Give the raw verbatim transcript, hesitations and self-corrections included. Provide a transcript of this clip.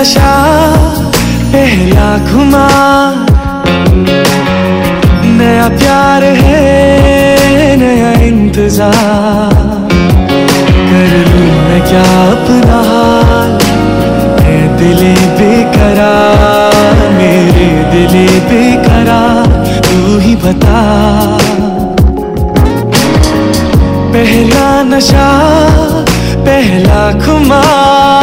नशा पहला खुमार, नया प्यार है नया इंतजार। कर लूं मैं क्या अपना हाल, मैं दिले बेकरार, मेरे दिले बेकरार, तू ही बता। पहला नशा पहला खुमार,